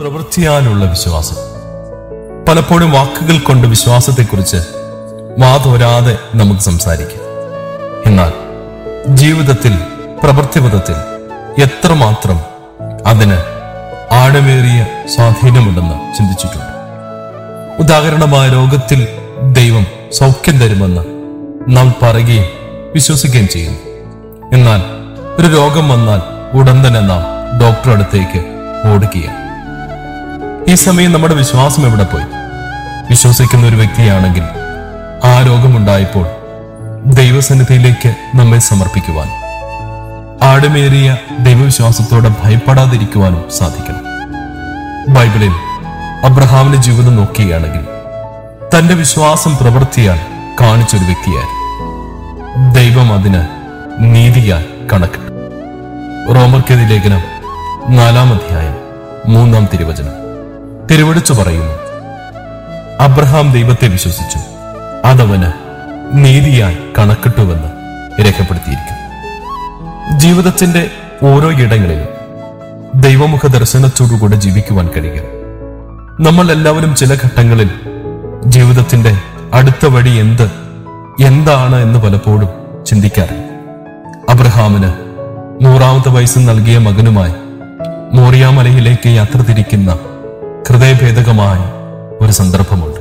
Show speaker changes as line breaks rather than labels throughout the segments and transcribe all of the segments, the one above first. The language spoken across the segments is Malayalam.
പ്രവൃത്തിയാലുള്ള വിശ്വാസം. പലപ്പോഴും വാക്കുകൾ കൊണ്ട് വിശ്വാസത്തെക്കുറിച്ച് വാതോരാതെ നമുക്ക് സംസാരിക്കാം. എന്നാൽ ജീവിതത്തിൽ, പ്രവൃത്തിപഥത്തിൽ എത്രമാത്രം അതിന് ആഴമേറിയ സ്വാധീനമുണ്ടെന്ന് ചിന്തിച്ചിട്ടുണ്ട്. ഉദാഹരണമായ രോഗത്തിൽ ദൈവം സൗഖ്യം തരുമെന്ന് നാം പറയുകയും വിശ്വസിക്കുകയും ചെയ്യുന്നു. എന്നാൽ ഒരു രോഗം വന്നാൽ ഉടൻ തന്നെ നാം ഡോക്ടറുടെ അടുത്തേക്ക് ഓടുകയാണ്. ഈ സമയം നമ്മുടെ വിശ്വാസം എവിടെ പോയി? വിശ്വസിക്കുന്ന ഒരു വ്യക്തിയാണെങ്കിൽ ആ രോഗമുണ്ടായപ്പോൾ ദൈവസന്നിധിയിലേക്ക് നമ്മെ സമർപ്പിക്കുവാൻ, ആഴമേറിയ ദൈവവിശ്വാസത്തോടെ ഭയപ്പെടാതിരിക്കുവാനും സാധിക്കണം. ബൈബിളിൽ അബ്രഹാമിന്റെ ജീവിതം നോക്കുകയാണെങ്കിൽ തന്റെ വിശ്വാസം പ്രവൃത്തിയാൽ കാണിച്ചൊരു വ്യക്തിയായിരുന്നു. ദൈവം അതിന് നീതിയാൽ കണക്കിട്ടു. റോമർക്കെതിരെ ലേഖനം 4-ാം അധ്യായം 3-ാം തിരുവചനം തിരുവടിച്ചു പറയുന്നു, അബ്രഹാം ദൈവത്തെ വിശ്വസിച്ചു, അതവന് നീതിയായി കണക്കിട്ടുവെന്ന് രേഖപ്പെടുത്തിയിരിക്കുന്നു. ജീവിതത്തിന്റെ ഓരോ ഇടങ്ങളിലും ദൈവമുഖ ദർശനത്തോടുകൂടെ ജീവിക്കുവാൻ കഴിയുക. നമ്മൾ എല്ലാവരും ചില ഘട്ടങ്ങളിൽ ജീവിതത്തിന്റെ അടുത്ത വഴി എന്താണ് എന്ന് പലപ്പോഴും ചിന്തിക്കാറുണ്ട്. അബ്രഹാമിന് 100-ാമത്തെ വയസ്സിൽ നൽകിയ മകനുമായി മോറിയ മലയിലേക്ക് യാത്ര തിരിക്കുന്ന ഹൃദയഭേദകമായ ഒരു സന്ദർഭമുണ്ട്.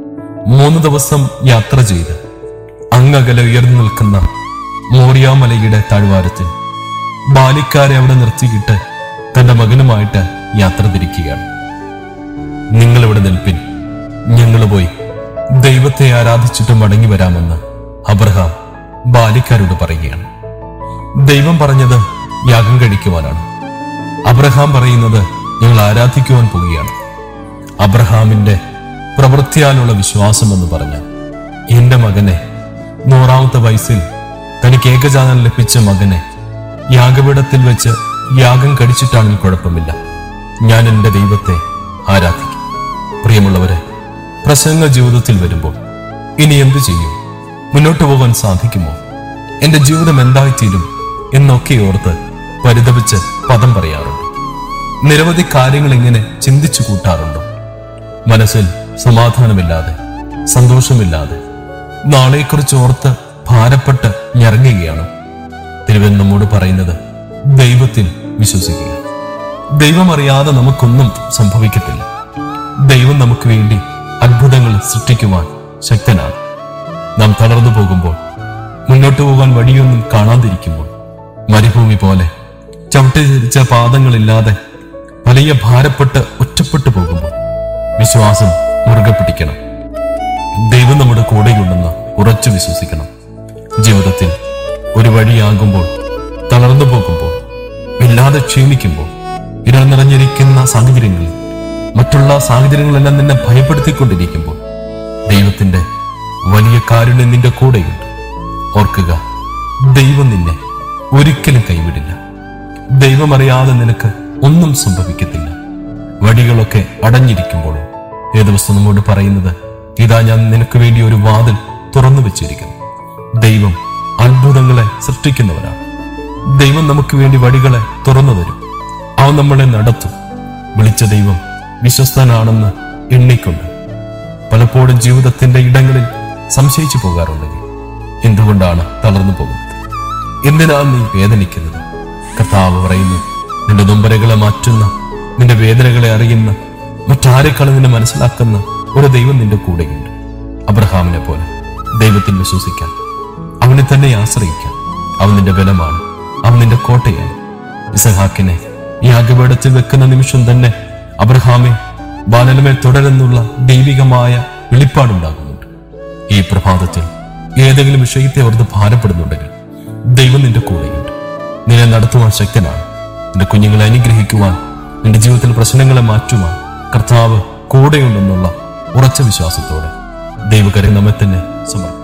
3 ദിവസം യാത്ര ചെയ്ത് അങ്ങകലെ ഉയർന്നു നിൽക്കുന്ന മോറിയ മലയുടെ താഴ്വാരത്തിൽ ബാലിക്കാരെ അവിടെ നിർത്തിയിട്ട് തന്റെ മകനുമായിട്ട് യാത്ര തിരിക്കുകയാണ്. നിങ്ങളിവിടെ നിൽപ്പിൻ, ഞങ്ങൾ പോയി ദൈവത്തെ ആരാധിച്ചിട്ട് മടങ്ങി വരാമെന്ന് അബ്രഹാം ബാലിക്കാരോട് പറയുകയാണ്. ദൈവം പറഞ്ഞത് യാഗം കഴിക്കുവാനാണ്. അബ്രഹാം പറയുന്നത് ഞങ്ങൾ ആരാധിക്കുവാൻ പോവുകയാണ്. അബ്രഹാമിന്റെ പ്രവൃത്തിയാലുള്ള വിശ്വാസം എന്ന് പറഞ്ഞാൽ, എന്റെ മകനെ 100-ാമത്തെ വയസ്സിൽ തനിക്ക് ഏകജാതനം ലഭിച്ച മകനെ യാഗപീഠത്തിൽ വെച്ച് യാഗം കഴിച്ചിട്ടാണെങ്കിൽ കുഴപ്പമില്ല, ഞാൻ എന്റെ ദൈവത്തെ ആരാധിക്കും. പ്രിയമുള്ളവരെ, പ്രസംഗ ജീവിതത്തിൽ വരുമ്പോൾ ഇനി എന്തു ചെയ്യും? മുന്നോട്ട് പോകാൻ സാധിക്കുമോ? എന്റെ ജീവിതം എന്തായിത്തീരും എന്നൊക്കെ ഓർത്ത് പരിതപിച്ച് പദം പറയാറുണ്ട്. നിരവധി കാര്യങ്ങൾ ഇങ്ങനെ ചിന്തിച്ചു കൂട്ടാറുണ്ടോ? മനസ്സിൽ സമാധാനമില്ലാതെ, സന്തോഷമില്ലാതെ, നാളെക്കുറിച്ച് ഓർത്ത് ഭാരപ്പെട്ട് ഞെരങ്ങുകയാണ്. തിരുവൻ നമ്മോട് പറയുന്നത്, ദൈവത്തിൽ വിശ്വസിക്കുക. ദൈവം അറിയാതെ നമുക്കൊന്നും സംഭവിക്കത്തില്ല. ദൈവം നമുക്ക് വേണ്ടി അത്ഭുതങ്ങൾ സൃഷ്ടിക്കുവാൻ ശക്തനാണ്. നാം തളർന്നു പോകുമ്പോൾ, മുന്നോട്ട് പോകാൻ വഴിയൊന്നും കാണാതിരിക്കുമ്പോൾ, മരുഭൂമി പോലെ ചവിട്ടി തിരിച്ച പാദങ്ങളില്ലാതെ വലിയ ഭാരപ്പെട്ട് ഒറ്റപ്പെട്ടു പോകുമ്പോൾ വിശ്വാസം മുറുകെ പിടിക്കണം. ദൈവം നമ്മുടെ കൂടെയുണ്ടെന്ന് ഉറച്ചു വിശ്വസിക്കണം. ജീവിതത്തിൽ ഒരു വഴിയാകുമ്പോൾ, തളർന്നു പോകുമ്പോൾ, ഇല്ലാതെ ക്ഷീണിക്കുമ്പോൾ, ഇരൾ നിറഞ്ഞിരിക്കുന്ന സാഹചര്യങ്ങളിൽ, മറ്റുള്ള സാഹചര്യങ്ങളെല്ലാം നിന്നെ ഭയപ്പെടുത്തിക്കൊണ്ടിരിക്കുമ്പോൾ ദൈവത്തിന്റെ വലിയ കാരുണ്യം നിന്റെ കൂടെയുണ്ട്. ഓർക്കുക, ദൈവം നിന്നെ ഒരിക്കലും കൈവിടില്ല. ദൈവം അറിയാതെ നിനക്ക് ഒന്നും സംഭവിക്കത്തില്ല. വഴികളൊക്കെ അടഞ്ഞിരിക്കുമ്പോഴും ഏ ദിവസം നമ്മോട് പറയുന്നത്, ഇതാ ഞാൻ നിനക്ക് വേണ്ടി ഒരു വാതിൽ തുറന്നു വെച്ചിരിക്കുന്നു. ദൈവം അത്ഭുതങ്ങളെ സൃഷ്ടിക്കുന്നവനാണ്. ദൈവം നമുക്ക് വേണ്ടി വഴികളെ തുറന്നു തരും. അവൻ നമ്മളെ നടത്തും. വിളിച്ച ദൈവം വിശ്വസ്തനാണെന്ന് എണ്ണിക്കൊണ്ട് പലപ്പോഴും ജീവിതത്തിന്റെ ഇടങ്ങളിൽ സംശയിച്ചു പോകാറുണ്ടെങ്കിൽ എന്തുകൊണ്ടാണ് തളർന്നു പോകുന്നത്? എന്തിനാണ് നീ വേദനിക്കുന്നത്? കർത്താവ് പറയുന്നു, നിന്റെ നൊമ്പരകളെ മാറ്റുന്ന, നിന്റെ വേദനകളെ അറിയുന്ന, മറ്റാരെക്കാളും നിന്നെ മനസ്സിലാക്കുന്ന ഒരു ദൈവം നിന്റെ കൂടെയുണ്ട്. അബ്രഹാമിനെ പോലെ ദൈവത്തിൽ വിശ്വസിക്കാൻ, അവനെ തന്നെ ആശ്രയിക്കാൻ. അവൻ നിന്റെ ബലമാണ്, അവൻ നിന്റെ കോട്ടയാണ്. ഇസഹാക്കിനെ യാഗപീഠത്തിൽ വെക്കുന്ന നിമിഷം തന്നെ അബ്രഹാമെ ബാലനമേൽ തുടരുന്നുള്ള ദൈവികമായ വെളിപ്പാടുണ്ടാകുന്നുണ്ട്. ഈ പ്രഭാതത്തിൽ ഏതെങ്കിലും വിഷയത്തെ ഓർത്ത് ഭാരപ്പെടുന്നുണ്ടെങ്കിൽ ദൈവം നിന്റെ കൂടെയുണ്ട്. നിന്നെ നടത്തുവാൻ ശക്തനാണ്. നിന്റെ കുഞ്ഞുങ്ങളെ അനുഗ്രഹിക്കുവാൻ, നിന്റെ ജീവിതത്തിൽ പ്രശ്നങ്ങളെ മാറ്റുവാൻ കർത്താവ് കൂടെയുണ്ടെന്നുള്ള ഉറച്ച വിശ്വാസത്തോടെ ദൈവകരെ നമ്മെ തന്നെ സമർപ്പിക്കും.